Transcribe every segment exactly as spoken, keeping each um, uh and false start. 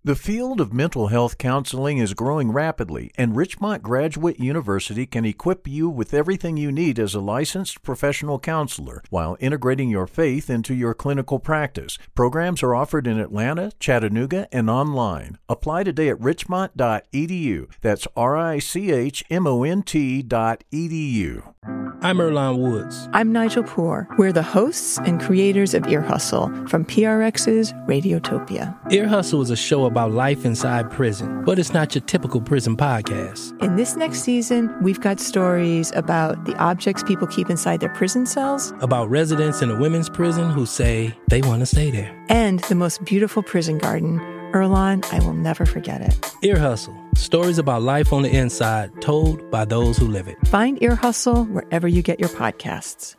The field of mental health counseling is growing rapidly, and Richmont Graduate University can equip you with everything you need as a licensed professional counselor while integrating your faith into your clinical practice. Programs are offered in Atlanta, Chattanooga, and online. Apply today at richmont dot e d u. That's R I C H M O N T dot E D U. I'm Earlonne Woods. I'm Nigel Poor. We're the hosts and creators of Ear Hustle from P R X's Radiotopia. Ear Hustle is a show about life inside prison, but it's not your typical prison podcast. In this next season, we've got stories about the objects people keep inside their prison cells, about residents in a women's prison who say they want to stay there, and the most beautiful prison garden. Earlonne, I will never forget it. Ear Hustle. Stories about life on the inside, told by those who live it. Find Ear Hustle wherever you get your podcasts.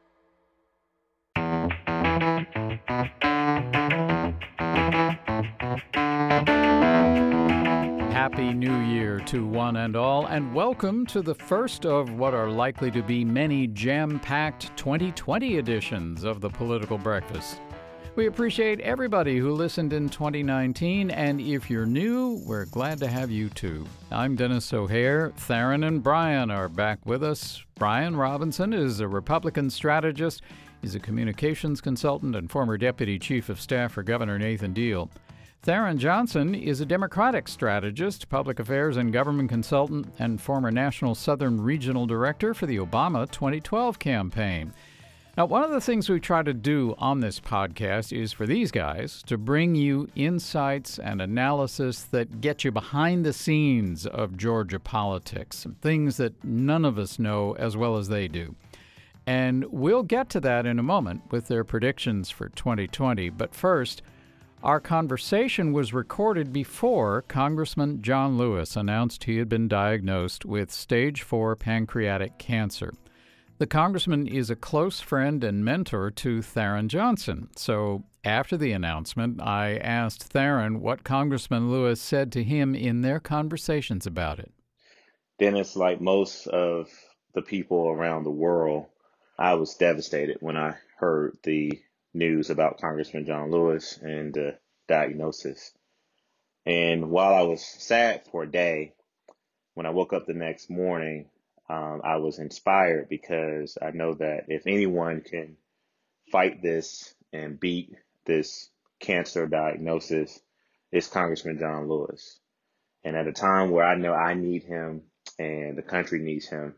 Happy New Year to one and all, and welcome to the first of what are likely to be many jam-packed twenty twenty editions of the Political Breakfast. We appreciate everybody who listened in twenty nineteen, and if you're new, we're glad to have you too. I'm Dennis O'Hare. Theron and Brian are back with us. Brian Robinson is a Republican strategist. He's a communications consultant and former deputy chief of staff for Governor Nathan Deal. Theron Johnson is a Democratic strategist, public affairs and government consultant, and former National Southern Regional Director for the Obama twenty twelve campaign. Now, one of the things we try to do on this podcast is for these guys to bring you insights and analysis that get you behind the scenes of Georgia politics, things that none of us know as well as they do. And we'll get to that in a moment with their predictions for twenty twenty. But first, our conversation was recorded before Congressman John Lewis announced he had been diagnosed with stage four pancreatic cancer. The congressman is a close friend and mentor to Theron Johnson. So after the announcement, I asked Theron what Congressman Lewis said to him in their conversations about it. Dennis, like most of the people around the world, I was devastated when I heard the news about Congressman John Lewis and the diagnosis. And while I was sad for a day, when I woke up the next morning, Um, I was inspired because I know that if anyone can fight this and beat this cancer diagnosis, it's Congressman John Lewis. And at a time where I know I need him and the country needs him,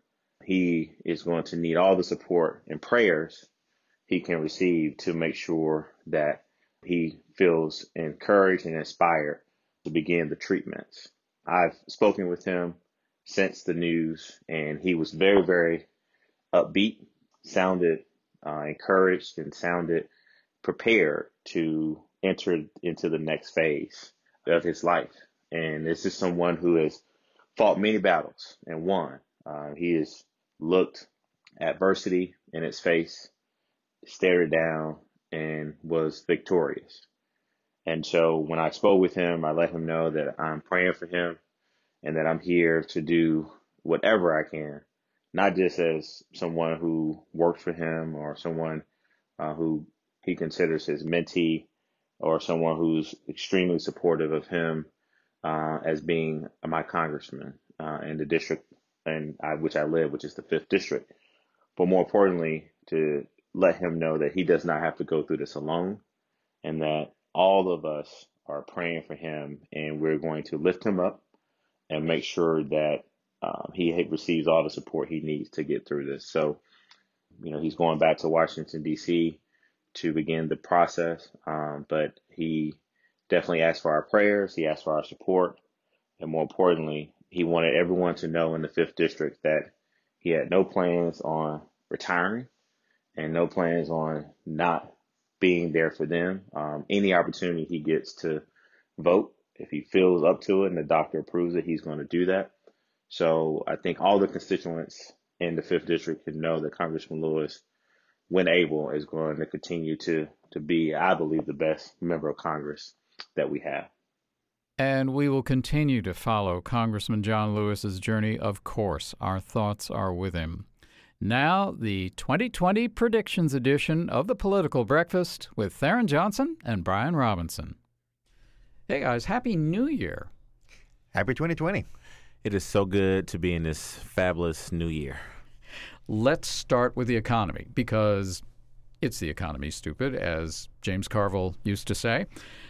he is going to need all the support and prayers he can receive to make sure that he feels encouraged and inspired to begin the treatments. I've spoken with him since the news, and he was very, very upbeat, sounded uh, encouraged, and sounded prepared to enter into the next phase of his life. And this is someone who has fought many battles and won. Uh, he has looked adversity in its face, stared it down, and was victorious. And so when I spoke with him, I let him know that I'm praying for him, and that I'm here to do whatever I can, not just as someone who worked for him or someone uh, who he considers his mentee or someone who's extremely supportive of him uh, as being my congressman uh, in the district in I, which I live, which is the fifth district. But more importantly, to let him know that he does not have to go through this alone, and that all of us are praying for him, and we're going to lift him up and make sure that um, he receives all the support he needs to get through this. So, you know, he's going back to Washington, D C to begin the process. Um, but he definitely asked for our prayers. He asked for our support. And more importantly, he wanted everyone to know in the fifth district that he had no plans on retiring and no plans on not being there for them. Um, any opportunity he gets to vote, if he feels up to it and the doctor approves it, he's going to do that. So I think all the constituents in the fifth district can know that Congressman Lewis, when able, is going to continue to, to be, I believe, the best member of Congress that we have. And we will continue to follow Congressman John Lewis's journey, of course. Our thoughts are with him. Now, the twenty twenty predictions edition of the Political Breakfast with Theron Johnson and Brian Robinson. Hey, guys, Happy New Year. Happy twenty twenty. It is so good to be in this fabulous new year. Let's start with the economy, because it's the economy, stupid, as James Carville used to say.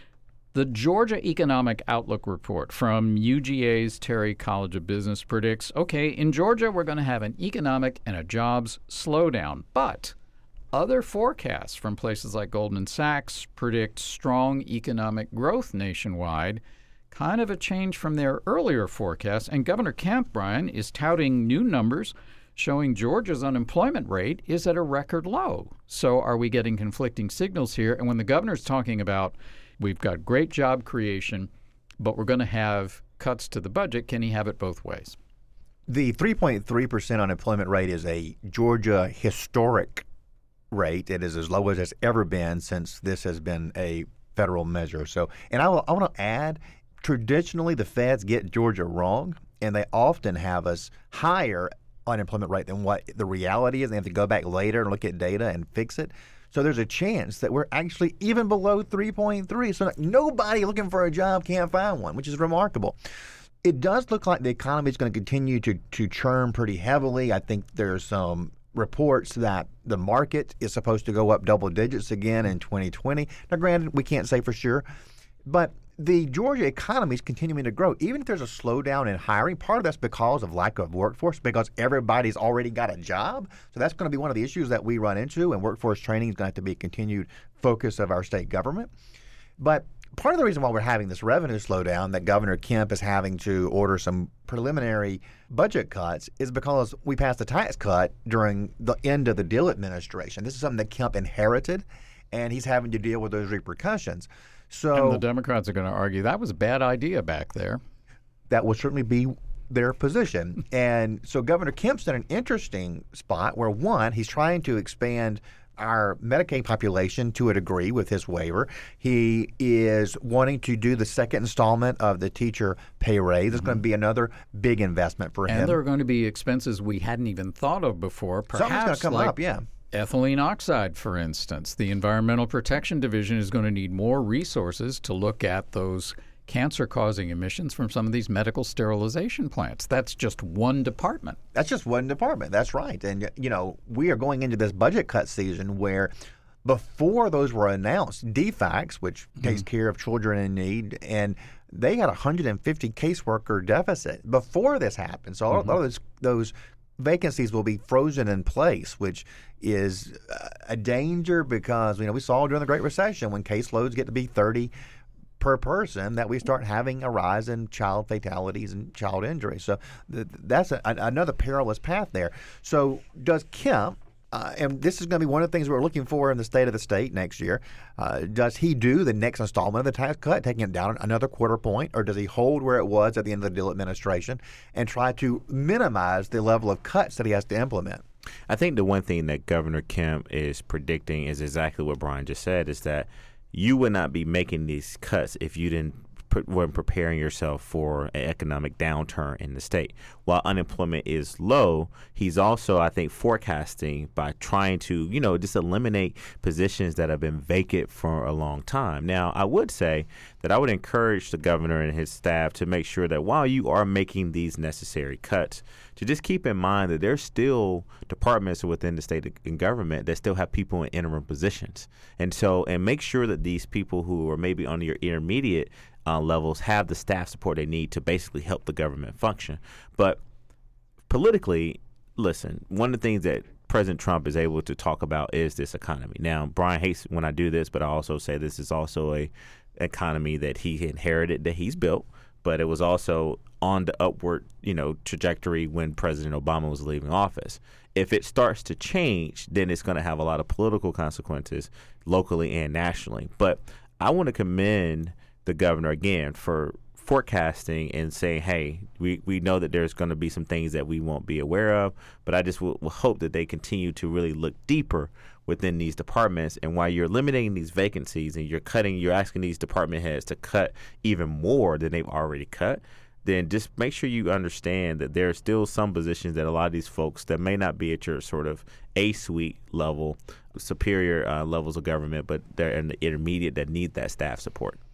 The Georgia Economic Outlook Report from U G A's Terry College of Business predicts, okay, in Georgia we're going to have an economic and a jobs slowdown, but other forecasts from places like Goldman Sachs predict strong economic growth nationwide, kind of a change from their earlier forecasts. And Governor Kemp, Brian, is touting new numbers showing Georgia's unemployment rate is at a record low. So are we getting conflicting signals here? And when the governor's talking about we've got great job creation, but we're going to have cuts to the budget, can he have it both ways? The three point three percent unemployment rate is a Georgia historic rate. It is as low as it's ever been since this has been a federal measure. So, and I, will, I want to add, traditionally the feds get Georgia wrong, and they often have us higher unemployment rate than what the reality is. They have to go back later and look at data and fix it. So there's a chance that we're actually even below three point three. So nobody looking for a job can't find one, which is remarkable. It does look like the economy is going to continue to, to churn pretty heavily. I think there's some reports that the market is supposed to go up double digits again in twenty twenty. Now, granted, we can't say for sure, but the Georgia economy is continuing to grow. Even if there's a slowdown in hiring, part of that's because of lack of workforce, because everybody's already got a job. So that's going to be one of the issues that we run into, and workforce training is going to have to be a continued focus of our state government. But part of the reason why we're having this revenue slowdown, that Governor Kemp is having to order some preliminary budget cuts, is because we passed a tax cut during the end of the Deal administration. This is something that Kemp inherited, and he's having to deal with those repercussions. So, and the Democrats are going to argue that was a bad idea back there. That will certainly be their position. And so Governor Kemp's in an interesting spot where, one, he's trying to expand our Medicaid population to a degree with his waiver. He is wanting to do the second installment of the teacher pay raise. It's mm-hmm. going to be another big investment for and him. And there are going to be expenses we hadn't even thought of before. Perhaps something's going to come like up, yeah. ethylene oxide, for instance. The Environmental Protection Division is going to need more resources to look at those cancer-causing emissions from some of these medical sterilization plants. That's just one department. That's just one department. That's right. And, you know, we are going into this budget cut season where before those were announced, D FACS, which mm-hmm. takes care of children in need, and they had a one hundred fifty caseworker deficit before this happened. So mm-hmm. all of those, those vacancies will be frozen in place, which is a danger because, you know, we saw during the Great Recession when caseloads get to be thirty per person that we start having a rise in child fatalities and child injuries. So th- that's a, a, another perilous path there. So does Kemp, uh, and this is going to be one of the things we're looking for in the state of the state next year, uh, does he do the next installment of the tax cut, taking it down another quarter point, or does he hold where it was at the end of the Deal administration and try to minimize the level of cuts that he has to implement? I think the one thing that Governor Kemp is predicting is exactly what Brian just said, is that you would not be making these cuts if you didn't put, weren't preparing yourself for an economic downturn in the state. While unemployment is low, he's also, I think, forecasting by trying to, you know, just eliminate positions that have been vacant for a long time. Now, I would say that I would encourage the governor and his staff to make sure that while you are making these necessary cuts, to just keep in mind that there's still departments within the state and government that still have people in interim positions. And so, and make sure that these people who are maybe on your intermediate uh, levels have the staff support they need to basically help the government function. But politically, listen, one of the things that President Trump is able to talk about is this economy. Now, Brian hates when I do this, but I also say this is also a economy that he inherited, that he's built, but it was also on the upward, you know, trajectory when President Obama was leaving office. If it starts to change, then it's going to have a lot of political consequences locally and nationally. But I want to commend the governor again for forecasting and saying, hey, we, we know that there's going to be some things that we won't be aware of, but I just will, will hope that they continue to really look deeper within these departments. And while you're eliminating these vacancies and you're cutting, you're asking these department heads to cut even more than they've already cut, then just make sure you understand that there are still some positions that a lot of these folks that may not be at your sort of A-suite level, superior uh, levels of government, but they're in the intermediate that need that staff support.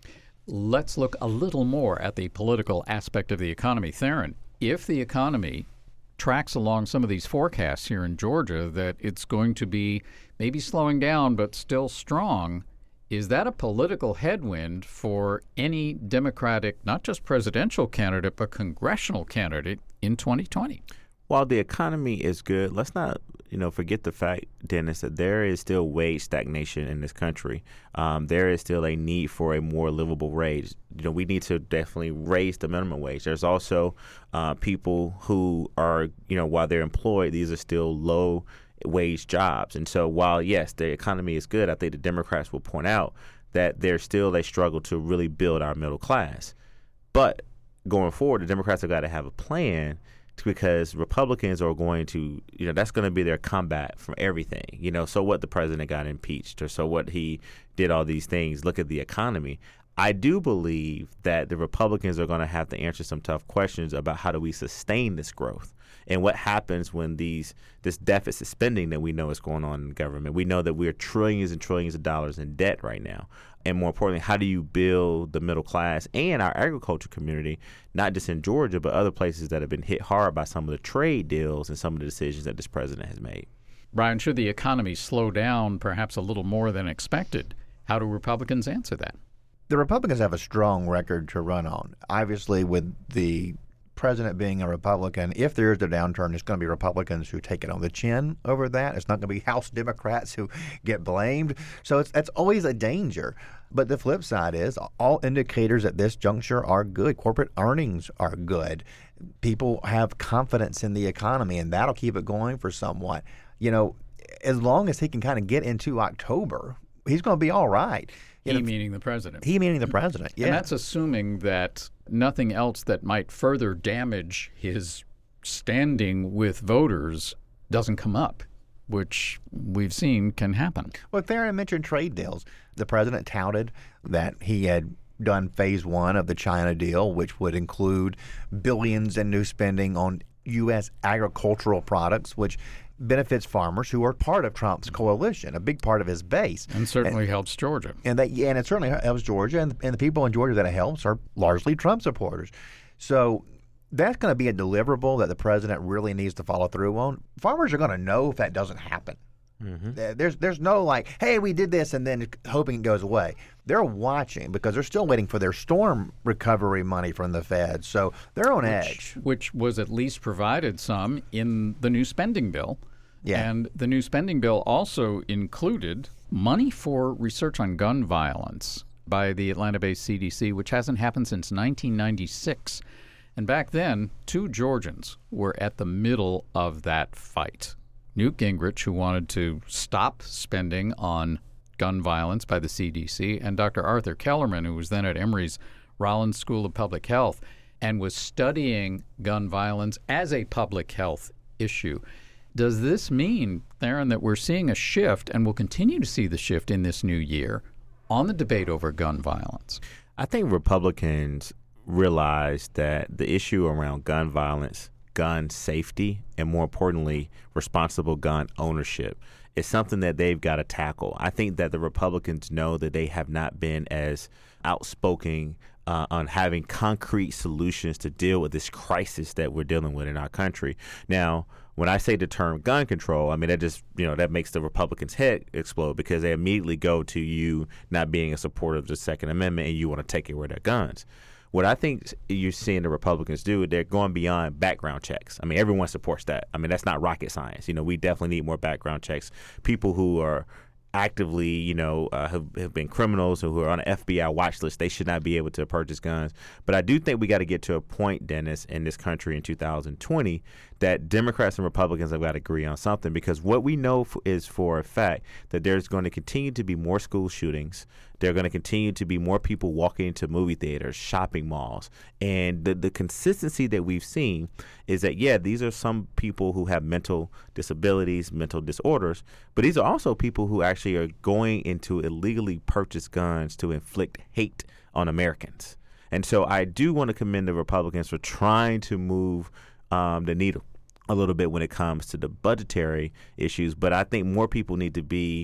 Let's look a little more at the political aspect of the economy. Theron, if the economy tracks along some of these forecasts here in Georgia that it's going to be maybe slowing down but still strong, is that a political headwind for any Democratic, not just presidential candidate, but congressional candidate in twenty twenty? While the economy is good, let's not, you know, forget the fact, Dennis, that there is still wage stagnation in this country. Um, there is still a need for a more livable wage. You know, we need to definitely raise the minimum wage. There's also uh, people who are, you know, while they're employed, these are still low wage jobs. And so while, yes, the economy is good, I think the Democrats will point out that there's still a struggle to really build our middle class. But going forward, the Democrats have got to have a plan, because Republicans are going to, you know, that's going to be their combat from everything. You know, so what the president got impeached, or so what he did all these things. Look at the economy. I do believe that the Republicans are going to have to answer some tough questions about how do we sustain this growth and what happens when these this deficit spending that we know is going on in government. We know that we're trillions and trillions of dollars in debt right now. And more importantly, how do you build the middle class and our agriculture community, not just in Georgia, but other places that have been hit hard by some of the trade deals and some of the decisions that this president has made? Brian, should the economy slow down perhaps a little more than expected, how do Republicans answer that? The Republicans have a strong record to run on. Obviously, with the president being a Republican, if there is a downturn, it's going to be Republicans who take it on the chin over that. It's not going to be House Democrats who get blamed. So it's that's always a danger. But the flip side is all indicators at this juncture are good. Corporate earnings are good. People have confidence in the economy, and that'll keep it going for somewhat. You know, as long as he can kind of get into October, he's going to be all right. You He know, meaning the president. He meaning the president, yeah. And that's assuming that nothing else that might further damage his standing with voters doesn't come up, which we've seen can happen. Well, Theron mentioned trade deals. The president touted that he had done phase one of the China deal, which would include billions in new spending on U S agricultural products, which benefits farmers who are part of Trump's coalition, a big part of his base. And certainly and, helps Georgia. And that, yeah, and it certainly helps Georgia, and, and the people in Georgia that it helps are largely Trump supporters. So that's going to be a deliverable that the president really needs to follow through on. Farmers are going to know if that doesn't happen. Mm-hmm. There's there's no like, hey, we did this and then hoping it goes away. They're watching because they're still waiting for their storm recovery money from the Fed. So they're on which, edge. Which was at least provided some in the new spending bill. Yeah. And the new spending bill also included money for research on gun violence by the Atlanta-based C D C, which hasn't happened since nineteen ninety-six. And back then, two Georgians were at the middle of that fight. Newt Gingrich, who wanted to stop spending on gun violence by the C D C, and Doctor Arthur Kellerman, who was then at Emory's Rollins School of Public Health and was studying gun violence as a public health issue. Does this mean, Theron, that we're seeing a shift, and we'll continue to see the shift in this new year, on the debate over gun violence? I think Republicans realize that the issue around gun violence, gun safety, and more importantly, responsible gun ownership is something that they've got to tackle. I think that the Republicans know that they have not been as outspoken uh, on having concrete solutions to deal with this crisis that we're dealing with in our country. Now, when I say the term gun control, I mean, that just, you know, that makes the Republicans' head explode because they immediately go to you not being a supporter of the Second Amendment and you want to take away their guns. What I think you're seeing the Republicans do, they're going beyond background checks. I mean, everyone supports that. I mean, that's not rocket science. You know, we definitely need more background checks. People who are actively, you know, uh, have, have been criminals or who are on an F B I watch list, they should not be able to purchase guns. But I do think we got to get to a point, Dennis, in this country in two thousand twenty that Democrats and Republicans have got to agree on something, because what we know f- is for a fact that there's going to continue to be more school shootings. There are going to continue to be more people walking into movie theaters, shopping malls. And the, the consistency that we've seen is that, yeah, these are some people who have mental disabilities, mental disorders, but these are also people who actually are going into illegally purchased guns to inflict hate on Americans. And so I do want to commend the Republicans for trying to move um, the needle a little bit when it comes to the budgetary issues, but I think more people need to be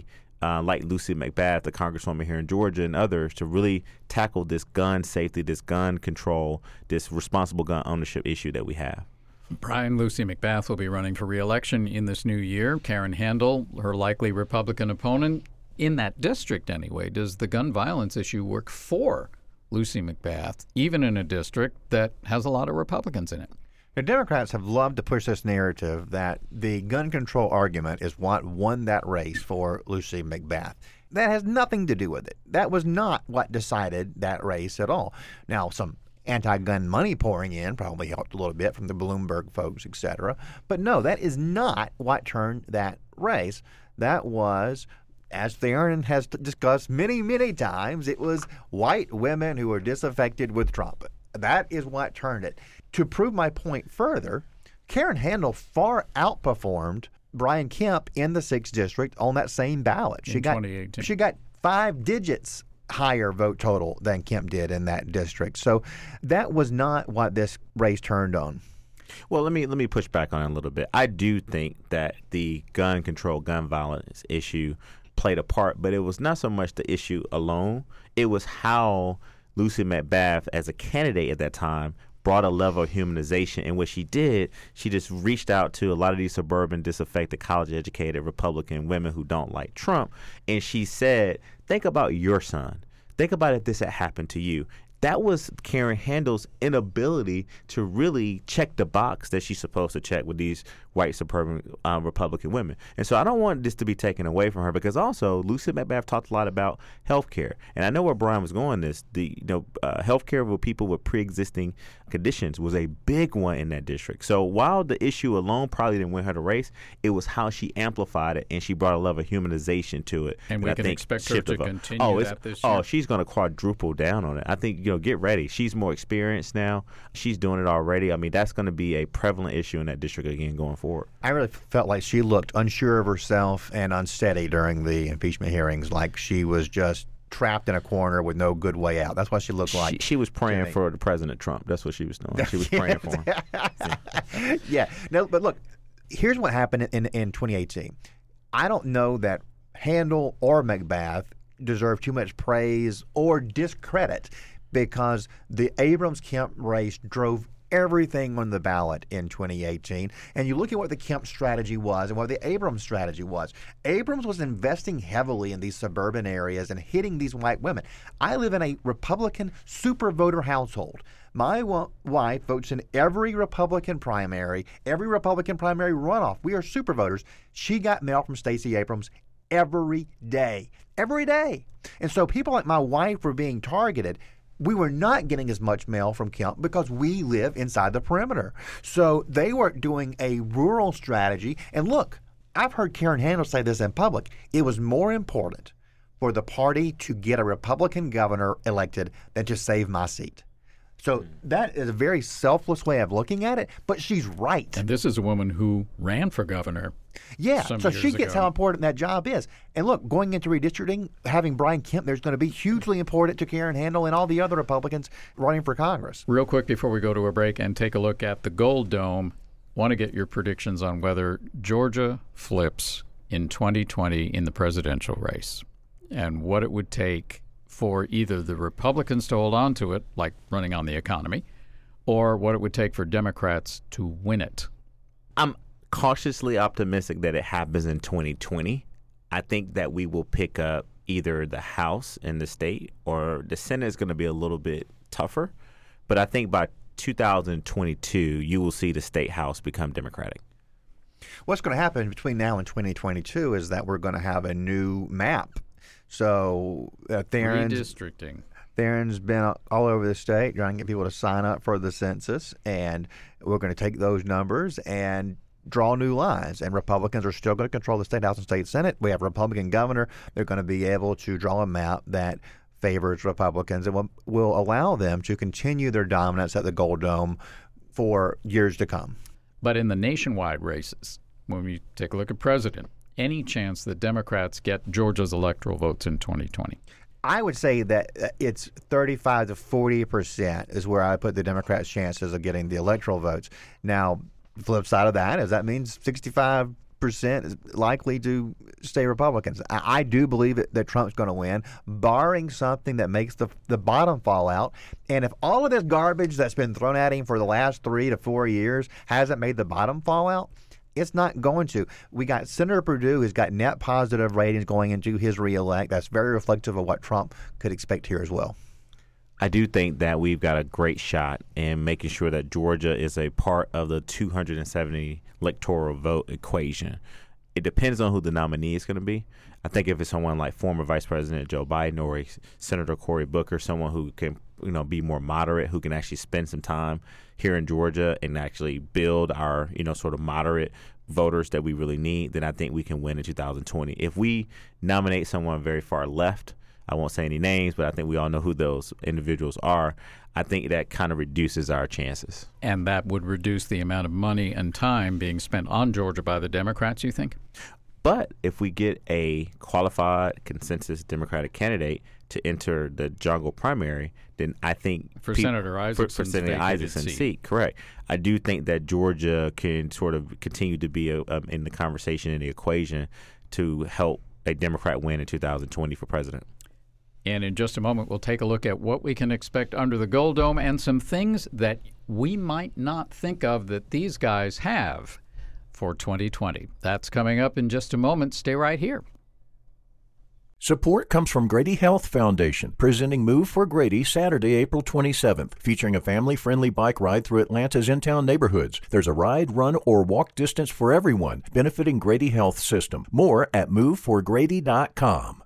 uh, like Lucy McBath, the congresswoman here in Georgia, and others to really tackle this gun safety, this gun control, this responsible gun ownership issue that we have. Brian, Lucy McBath will be running for re-election in this new year. Karen Handel, her likely Republican opponent, in that district anyway. Does the gun violence issue work for Lucy McBath, even in a district that has a lot of Republicans in it? The Democrats have loved to push this narrative that the gun control argument is what won that race for Lucy McBath. That has nothing to do with it. That was not what decided that race at all. Now, some anti-gun money pouring in probably helped a little bit from the Bloomberg folks, et cetera. But no, that is not what turned that race. That was, as Theron has discussed many, many times, it was white women who were disaffected with Trump. That is what turned it. To prove my point further, Karen Handel far outperformed Brian Kemp in the sixth District on that same ballot. She in got twenty eighteen. She got five digits higher vote total than Kemp did in that district. So that was not what this race turned on. Well, let me let me push back on it a little bit. I do think that the gun control, gun violence issue played a part, but it was not so much the issue alone. It was how Lucy McBath, as a candidate at that time, brought a level of humanization. And what she did, she just reached out to a lot of these suburban, disaffected, college-educated Republican women who don't like Trump. And she said, think about your son. Think about if this had happened to you. That was Karen Handel's inability to really check the box that she's supposed to check with these white suburban um, Republican women. And so I don't want this to be taken away from her, because also Lucy McBath talked a lot about health care. And I know where Brian was going this. The you know uh, health care with people with pre-existing conditions was a big one in that district. So while the issue alone probably didn't win her the race, it was how she amplified it, and she brought a level of humanization to it. And we I can think expect her to vote. continue oh, that this year. Oh, she's going to quadruple down on it. I think, you know, get ready. She's more experienced now. She's doing it already. I mean, that's going to be a prevalent issue in that district again going forward. I really felt like she looked unsure of herself and unsteady during the impeachment hearings, like she was just trapped in a corner with no good way out. That's what she looked like. She, she was praying Jimmy. for the President Trump. That's what she was doing. She was praying for him. Yeah. No, but look, here's what happened in, in twenty eighteen. I don't know that Handel or McBath deserve too much praise or discredit, because the Abrams-Kemp race drove everything on the ballot in twenty eighteen. And you look at what the Kemp strategy was and what the Abrams strategy was. Abrams was investing heavily in these suburban areas and hitting these white women. I live in a Republican super voter household. My w- wife votes in every Republican primary, every Republican primary runoff. We are super voters. She got mail from Stacey Abrams every day, every day. And so people like my wife were being targeted. We were not getting as much mail from Kemp because we live inside the perimeter. So they were doing a rural strategy. And look, I've heard Karen Handel say this in public. It was more important for the party to get a Republican governor elected than to save my seat. So that is a very selfless way of looking at it, but she's right. And this is a woman who ran for governor. Yeah, some so years she gets ago. how important that job is. And look, going into redistricting, having Brian Kemp there's going to be hugely important to Karen Handel and all the other Republicans running for Congress. Real quick before we go to a break and take a look at the Gold Dome, want to get your predictions on whether Georgia flips in twenty twenty in the presidential race and what it would take for either the Republicans to hold on to it, like running on the economy, or what it would take for Democrats to win it. I'm cautiously optimistic that it happens in twenty twenty. I think that we will pick up either the House in the state, or the Senate is going to be a little bit tougher. But I think by two thousand twenty-two, you will see the state House become Democratic. What's going to happen between now and twenty twenty-two is that we're going to have a new map. So uh, Theron's, Redistricting. Theron's been all over the state trying to get people to sign up for the census, and we're going to take those numbers and draw new lines. And Republicans are still going to control the state House and state Senate. We have a Republican governor. They're going to be able to draw a map that favors Republicans and will, will allow them to continue their dominance at the Gold Dome for years to come. But in the nationwide races, when we take a look at president, any chance that Democrats get Georgia's electoral votes in twenty twenty? I would say that it's thirty-five to forty percent is where I put the Democrats' chances of getting the electoral votes. Now, the flip side of that is that means sixty-five percent is likely to stay Republicans. I, I do believe that, that Trump's going to win, barring something that makes the the bottom fall out. And if all of this garbage that's been thrown at him for the last three to four years hasn't made the bottom fall out, it's not going to. We got Senator Perdue, who's got net positive ratings going into his reelect. That's very reflective of what Trump could expect here as well. I do think that we've got a great shot in making sure that Georgia is a part of the two hundred seventy electoral vote equation. It depends on who the nominee is going to be. I think if it's someone like former Vice President Joe Biden or Senator Cory Booker, someone who can, you know, be more moderate, who can actually spend some time here in Georgia and actually build our, you know, sort of moderate voters that we really need, then I think we can win in two thousand twenty. If we nominate someone very far left, I won't say any names, but I think we all know who those individuals are. I think that kind of reduces our chances. And that would reduce the amount of money and time being spent on Georgia by the Democrats, you think? But if we get a qualified consensus Democratic candidate to enter the jungle primary, then I think for pe- Senator Isaacson, for, for Senator Isaacson seat. seat, correct. I do think that Georgia can sort of continue to be a, um, in the conversation, in the equation, to help a Democrat win in two thousand twenty for president. And in just a moment, we'll take a look at what we can expect under the Gold Dome and some things that we might not think of that these guys have for twenty twenty. That's coming up in just a moment. Stay right here. Support comes from Grady Health Foundation, presenting Move for Grady Saturday, April twenty-seventh, featuring a family-friendly bike ride through Atlanta's in-town neighborhoods. There's a ride, run, or walk distance for everyone, benefiting Grady Health System. More at move for grady dot com.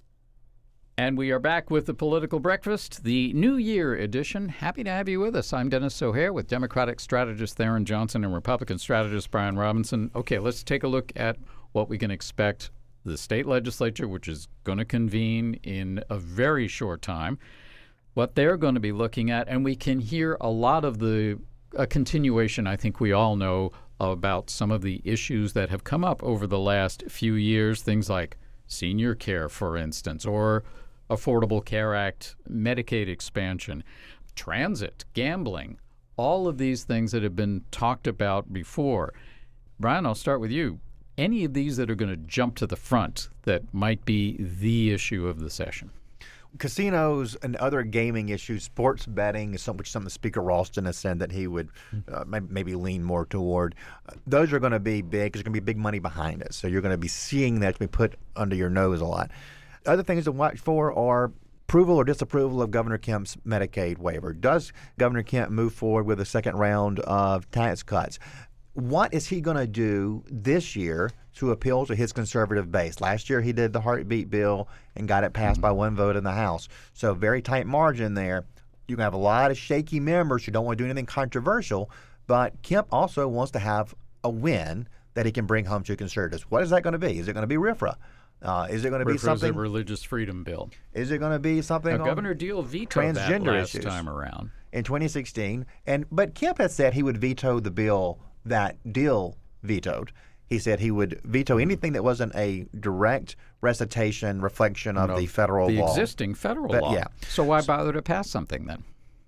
And we are back with the Political Breakfast, the New Year edition. Happy to have you with us. I'm Dennis O'Hare with Democratic strategist Theron Johnson and Republican strategist Brian Robinson. Okay, let's take a look at what we can expect. The state legislature, which is going to convene in a very short time, what they're going to be looking at, and we can hear a lot of the a continuation, I think we all know, about some of the issues that have come up over the last few years, things like senior care, for instance, or Affordable Care Act, Medicaid expansion, transit, gambling, all of these things that have been talked about before. Brian, I'll start with you. Any of these that are going to jump to the front that might be the issue of the session? Casinos and other gaming issues, sports betting is something which some of Speaker Ralston has said that he would uh, maybe lean more toward. Uh, those are going to be big because there's going to be big money behind it. So you're going to be seeing that be put under your nose a lot. Other things to watch for are approval or disapproval of Governor Kemp's Medicaid waiver. Does Governor Kemp move forward with a second round of tax cuts? What is he going to do this year to appeal to his conservative base? Last year he did the heartbeat bill and got it passed by one vote in the House. So very tight margin there. You can have a lot of shaky members who don't want to do anything controversial, but Kemp also wants to have a win that he can bring home to conservatives. What is that going to be? Is it going to be RFRA? Uh, is it going to be something? A religious freedom bill. Is it going to be something? Now, on Governor Deal vetoed that last issues time around in twenty sixteen, and but Kemp has said he would veto the bill that Deal vetoed. He said he would veto anything that wasn't a direct recitation, reflection of no, the federal the law, the existing federal but, law. Yeah. So why bother to pass something then?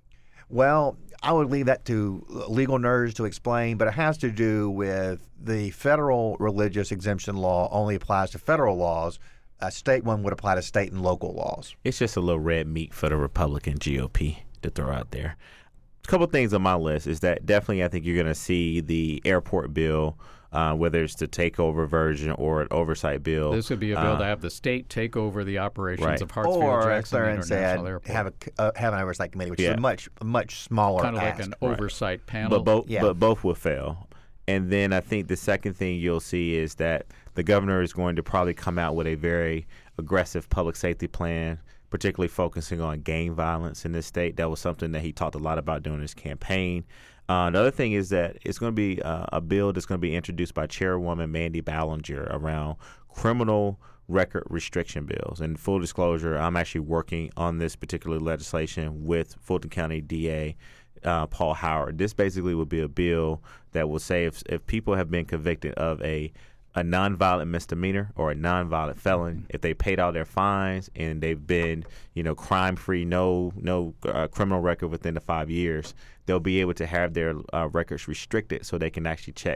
Well, I would leave that to legal nerds to explain, but it has to do with the federal religious exemption law only applies to federal laws. A state one would apply to state and local laws. It's just a little red meat for the Republican G O P to throw out there. A couple of things on my list is that definitely I think you're going to see the airport bill, uh, whether it's the takeover version or an oversight bill. This would be a bill uh, to have the state take over the operations right. of Hartsfield or, Jackson International said, Airport. Have, have, a, uh, have an oversight committee, which yeah. is a much, much smaller kind of ask. like an right. oversight panel. But both, yeah. but both will fail. And then I think the second thing you'll see is that the governor is going to probably come out with a very aggressive public safety plan, particularly focusing on gang violence in this state. That was something that he talked a lot about during his campaign. Uh, another thing is that it's going to be uh, a bill that's going to be introduced by Chairwoman Mandy Ballinger around criminal record restriction bills. And full disclosure, I'm actually working on this particular legislation with Fulton County D A uh, Paul Howard. This basically would be a bill that will say if, if people have been convicted of a a nonviolent misdemeanor or a nonviolent felon, if they paid all their fines and they've been, you know, crime-free, no no uh, criminal record within the five years, they'll be able to have their uh, records restricted so they can actually check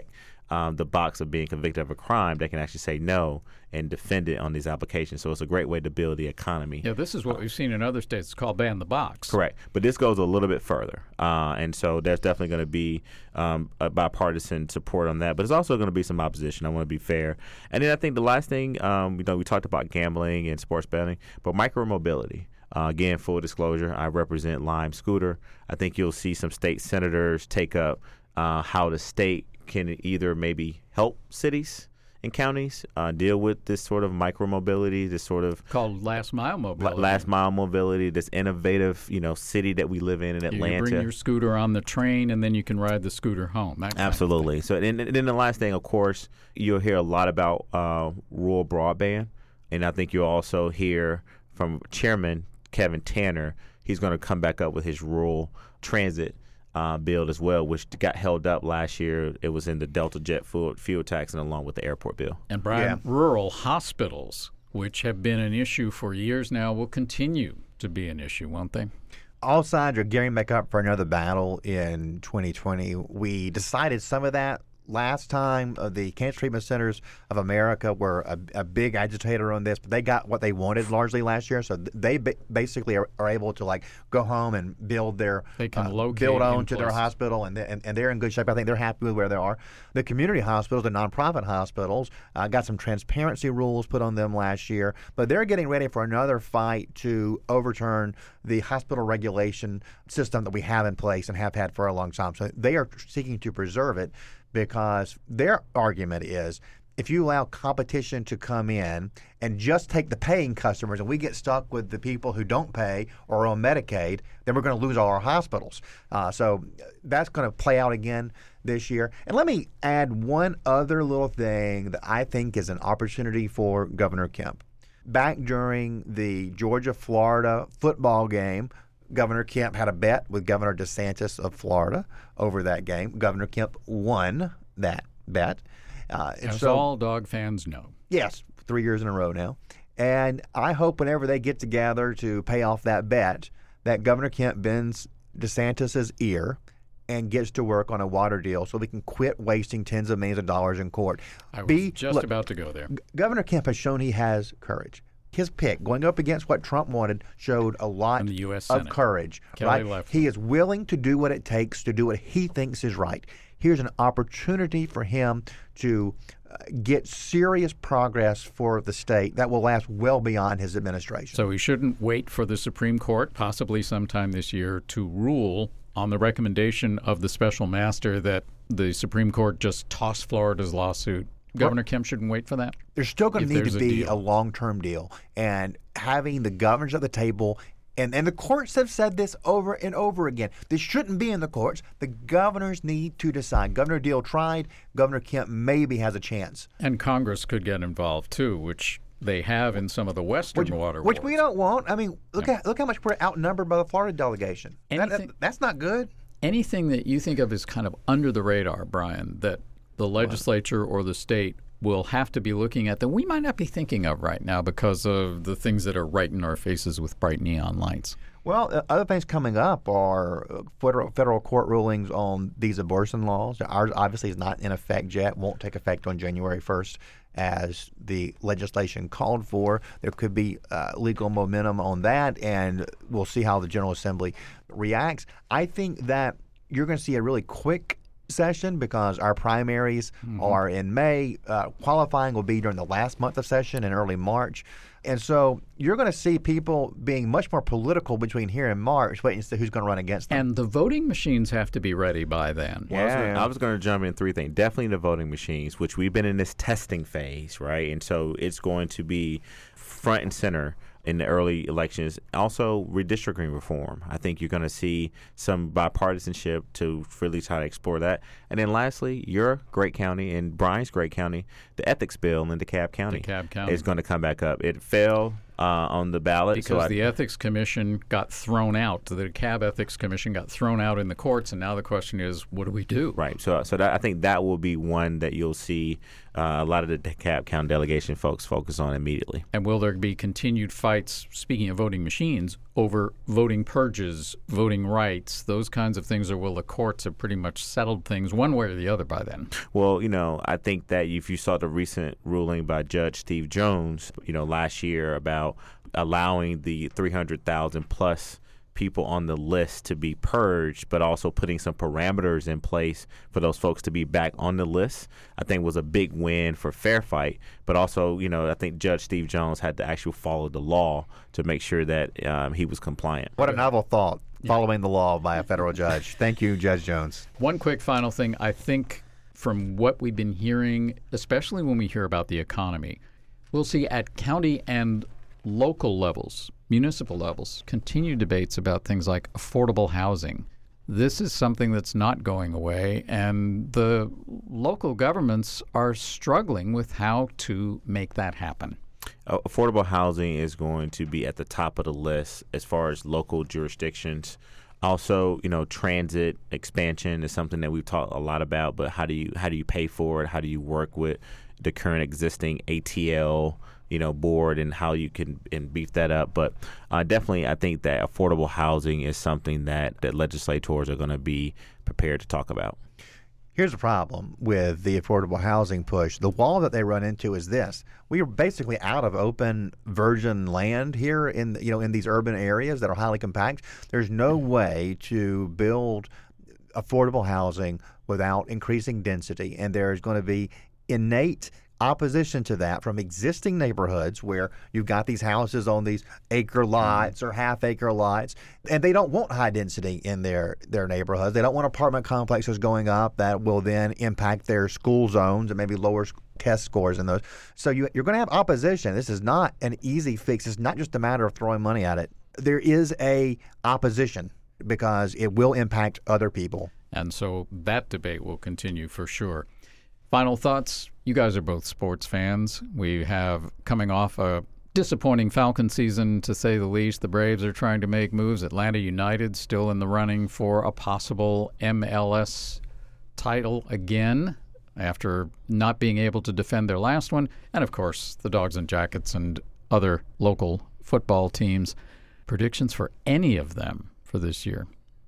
um, the box of being convicted of a crime, they can actually say no and defend it on these applications. So it's a great way to build the economy. Yeah, this is what we've seen in other states. It's called ban the box. Correct. But this goes a little bit further. Uh, and so there's definitely going to be um, a bipartisan support on that. But there's also going to be some opposition. I want to be fair. And then I think the last thing, um, you know, we talked about gambling and sports betting, but micromobility. Uh, again, full disclosure, I represent Lime Scooter. I think you'll see some state senators take up uh, how the state can either maybe help cities and counties uh, deal with this sort of micromobility, this sort of called last mile mobility. Last mile mobility, this innovative, you know, city that we live in in Atlanta. You bring your scooter on the train, and then you can ride the scooter home. That Absolutely. So, and, and then the last thing, of course, you'll hear a lot about uh, rural broadband, and I think you'll also hear from Chairman Kevin Tanner. He's going to come back up with his rural transit Uh, bill as well, which got held up last year. It was in the Delta Jet fuel, fuel tax and along with the airport bill. And Brian, Yeah. rural hospitals, which have been an issue for years now, will continue to be an issue, won't they? All sides are gearing back up for another battle in twenty twenty. We decided some of that last time. Uh, the Cancer Treatment Centers of America were a, a big agitator on this, but they got what they wanted largely last year. So th- they ba- basically are, are able to like go home and build their They can uh, locate build in on to their places. hospital, and, they, and and they're in good shape. I think they're happy with where they are. The community hospitals, the nonprofit hospitals, uh, got some transparency rules put on them last year, but they're getting ready for another fight to overturn the hospital regulation system that we have in place and have had for a long time. So they are seeking to preserve it, because their argument is if you allow competition to come in and just take the paying customers and we get stuck with the people who don't pay or are on Medicaid, then we're going to lose all our hospitals. Uh, so that's going to play out again this year. And let me add one other little thing that I think is an opportunity for Governor Kemp. Back during the Georgia-Florida football game, Governor Kemp had a bet with Governor DeSantis of Florida over that game. Governor Kemp won that bet. Uh, and As so, all dog fans know. yes, three years in a row now. And I hope whenever they get together to pay off that bet, that Governor Kemp bends DeSantis' ear and gets to work on a water deal so we can quit wasting tens of millions of dollars in court. I was Be- just look, about to go there. Governor Kemp has shown he has courage. His pick, going up against what Trump wanted, showed a lot In the U S of Senate. courage. Kelly Right? Loeffler. He is willing to do what it takes to do what he thinks is right. Here's an opportunity for him to uh, get serious progress for the state that will last well beyond his administration. So we shouldn't wait for the Supreme Court, possibly sometime this year, to rule on the recommendation of the special master that the Supreme Court just toss Florida's lawsuit. Governor Kemp shouldn't wait for that? There's still going If to need there's to a be deal. a long-term deal, and having the governors at the table, and, and the courts have said this over and over again. This shouldn't be in the courts. The governors need to decide. Governor Deal tried. Governor Kemp maybe has a chance. And Congress could get involved, too, which they have in some of the western Which, water which wars. we don't want. I mean, look at look how much we're outnumbered by the Florida delegation. That- that- Anything- that's not good. Anything that you think of as kind of under the radar, Brian, that the legislature or the state will have to be looking at that we might not be thinking of right now because of the things that are right in our faces with bright neon lights? Well, uh, other things coming up are uh, federal, federal court rulings on these abortion laws. Ours obviously is not in effect yet, won't take effect on January first as the legislation called for. There could be uh, legal momentum on that, and we'll see how the General Assembly reacts. I think that you're going to see a really quick session because our primaries mm-hmm. are in May. Uh, qualifying will be during the last month of session in early March. And so you're going to see people being much more political between here and March, waiting to see who's going to run against them. And the voting machines have to be ready by then. Well, yeah. I was going to jump in three things. Definitely the voting machines, which we've been in this testing phase, right? And so it's going to be front and center in the early elections. Also, redistricting reform. I think you're going to see some bipartisanship to really try to explore that. And then lastly, your great county and Brian's great county, the ethics bill in DeKalb County, DeKalb County. is going to come back up. It fell uh, on the ballot. Because so I, the Ethics Commission got thrown out. The D E C A B Ethics Commission got thrown out in the courts, and now the question is, what do we do? Right. So, so that, I think that will be one that you'll see uh, a lot of the DeKalb County delegation folks focus on immediately. And will there be continued fights, speaking of voting machines, over voting purges, voting rights, those kinds of things, or will the courts have pretty much settled things one way or the other by then? Well, you know, I think that if you saw the recent ruling by Judge Steve Jones, you know, last year about allowing the three hundred thousand plus people on the list to be purged, but also putting some parameters in place for those folks to be back on the list, I think was a big win for Fair Fight. But also, you know, I think Judge Steve Jones had to actually follow the law to make sure that um, he was compliant. What a novel thought, following the law by a federal judge. Thank you, Judge Jones. One quick final thing. I think from what we've been hearing, especially when we hear about the economy, we'll see at county and local levels, municipal levels, continued debates about things like affordable housing. This is something that's not going away, and the local governments are struggling with how to make that happen. Uh, affordable housing is going to be at the top of the list as far as local jurisdictions. Also, you know, transit expansion is something that we've talked a lot about, but how do you how do you pay for it? How do you work with the current existing A T L, you know, board, and how you can and beef that up? But uh, definitely, I think that affordable housing is something that, that legislators are going to be prepared to talk about. Here's the problem with the affordable housing push. The wall that they run into is this: we are basically out of open virgin land here in you know in these urban areas that are highly compact. There's no way to build affordable housing without increasing density, and there's going to be innate opposition to that from existing neighborhoods where you've got these houses on these acre lots or half acre lots, and they don't want high density in their, their neighborhoods. They don't want apartment complexes going up that will then impact their school zones and maybe lower test scores in those. So you, you're going to have opposition. This is not an easy fix. It's not just a matter of throwing money at it. There is a opposition because it will impact other people. And so that debate will continue for sure. Final thoughts. You guys are both sports fans. We have coming off a disappointing Falcon season, to say the least. The Braves are trying to make moves. Atlanta United still in the running for a possible M L S title again after not being able to defend their last one. And, of course, the Dogs and Jackets and other local football teams. Predictions for any of them for this year?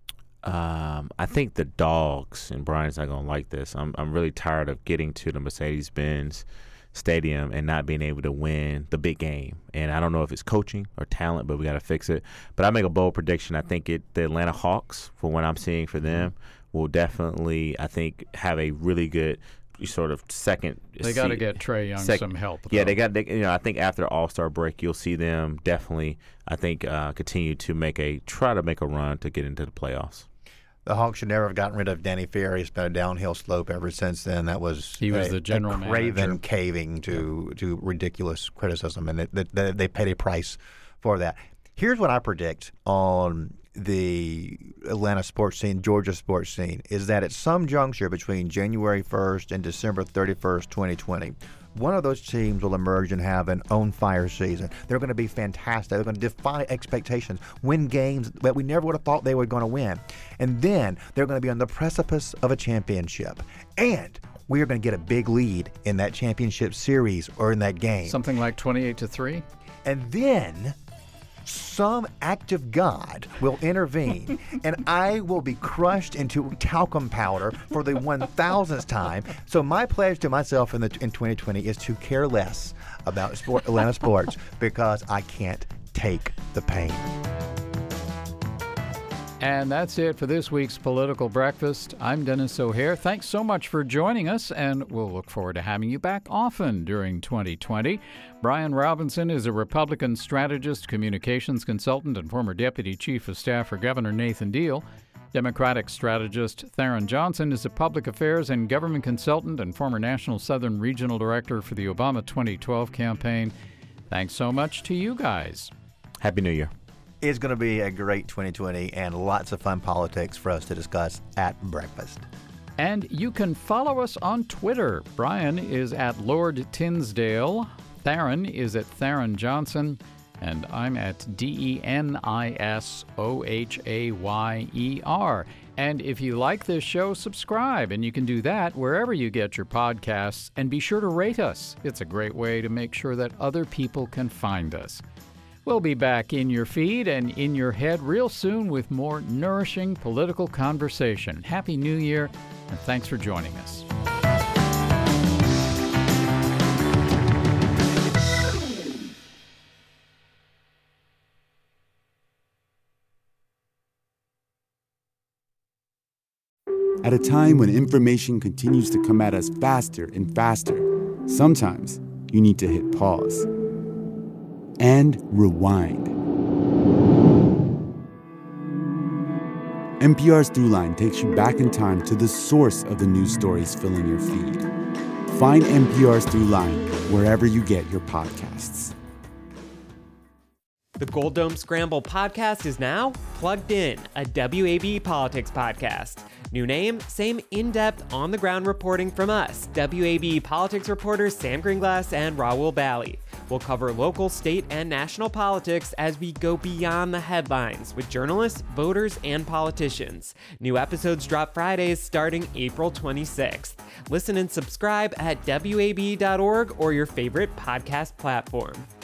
Um, I think the Dogs, and Brian's not going to like this, I'm I'm really tired of getting to the Mercedes-Benz Stadium and not being able to win the big game. And I don't know if it's coaching or talent, but we got to fix it. But I make a bold prediction. I think it the Atlanta Hawks, for what I'm seeing for them, will definitely, I think, have a really good sort of second. They got to get Trae Young sec- some help. Yeah, though. they got. They, you know, I think after All-Star break, you'll see them definitely. I think uh, continue to make a try to make a run to get into the playoffs. The Hawks should never have gotten rid of Danny Ferry. It's been a downhill slope ever since then. That was he was a, the general a craven manager. caving to yeah. to ridiculous criticism, and it, they, they paid a price for that. Here's what I predict on the Atlanta sports scene, Georgia sports scene, is that at some juncture between January first and December thirty-first, twenty twenty, one of those teams will emerge and have an on-fire season. They're going to be fantastic. They're going to defy expectations, win games that we never would have thought they were going to win. And then they're going to be on the precipice of a championship. And we are going to get a big lead in that championship series or in that game. Something like twenty-eight to three? And then some active God will intervene, and I will be crushed into talcum powder for the one thousandth time. So my pledge to myself in the in twenty twenty is to care less about sport, Atlanta sports, because I can't take the pain. And that's it for this week's Political Breakfast. I'm Dennis O'Hare. Thanks so much for joining us, and we'll look forward to having you back often during twenty twenty. Brian Robinson is a Republican strategist, communications consultant, and former deputy chief of staff for Governor Nathan Deal. Democratic strategist Theron Johnson is a public affairs and government consultant and former National Southern Regional Director for the Obama twenty twelve campaign. Thanks so much to you guys. Happy New Year. It's going to be a great twenty twenty and lots of fun politics for us to discuss at breakfast. And you can follow us on Twitter. Brian is at Lord Tinsdale. Theron is at Theron Johnson. and I'm at D E N I S O H A Y E R. And if you like this show, subscribe, and you can do that wherever you get your podcasts, and be sure to rate us. It's a great way to make sure that other people can find us. We'll be back in your feed and in your head real soon with more nourishing political conversation. Happy New Year, and thanks for joining us. At a time when information continues to come at us faster and faster, sometimes you need to hit pause and rewind. N P R's Throughline takes you back in time to the source of the news stories filling your feed. Find N P R's Throughline wherever you get your podcasts. The Gold Dome Scramble podcast is now Plugged In, a W A B politics podcast. New name, same in-depth, on-the-ground reporting from us, W A B politics reporters Sam Greenglass and Raul Bally. We'll cover local, state, and national politics as we go beyond the headlines with journalists, voters, and politicians. New episodes drop Fridays starting April twenty-sixth. Listen and subscribe at W A B dot org or your favorite podcast platform.